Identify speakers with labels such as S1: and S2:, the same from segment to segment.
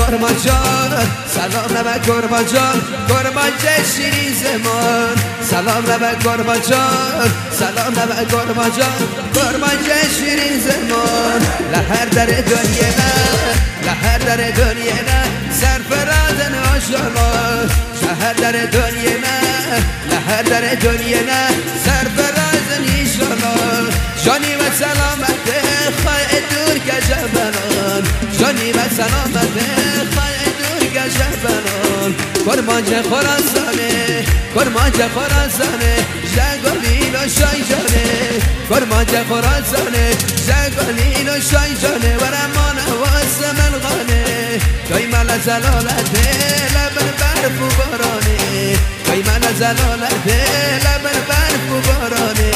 S1: کرمانجان سلام نمه کرمانجان کرمانجه شیرین زمان سلام نمه کرمانجان سلام نمه کرمانجان کرمانجه شیرین زمان لهر در دنیا نه لهر در دنیا نه سرفراز ناشمان شهر در دنیا نه لهر در دنیا نه سرفراز نیشان جانی و سلامت خواهی دور که جبنان جانی و سلامت خواهی دور که جبنان کرمانجه خراسانه کرمانجه خراسانه جگالین و شایجانه کرمانجه خراسانه جگالین و شایجانه و رمان واسه ملغانه جای مال زلالته لبن برف و بارانه جای مال زلالته لبن برف و بارانه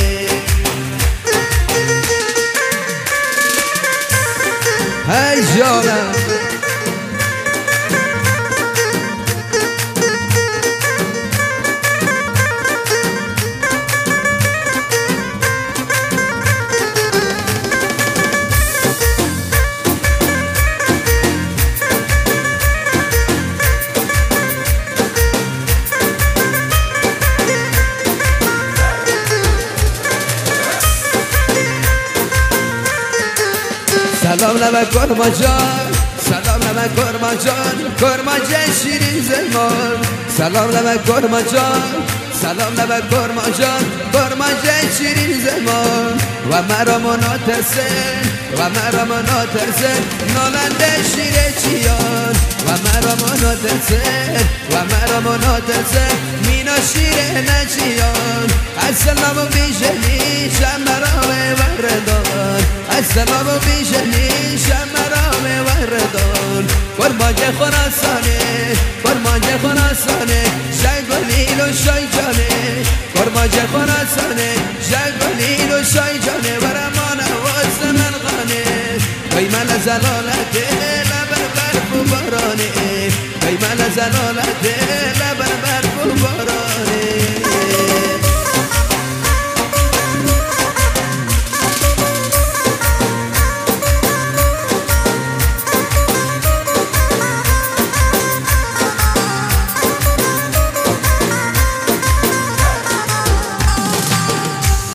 S1: هی جانم سلام نمه کرمانجان سلام نمه کرمانجان کرمانجه شیرین زمان سلام نمه کرمانجان سلام نمه کرمانجان کرمانجه شیرین زمان و مرا مناتسن و مرا مناتسن نالنده شیر چیان و مرا مناتسن و مرا مناتسن مینا شیر نچیان السلام بیشنی شمرام وردان السلام بیشنی شمرام وردان کرمانجه خراسانه کرمانجه خراسانه شگالین و شایجانه کرمانجه خراسانه شگالین و شایجانه و رمان واسه ملغانه قیمل زلالته لبن برف و بارانه قیمل زلالته لبن برف و بارانه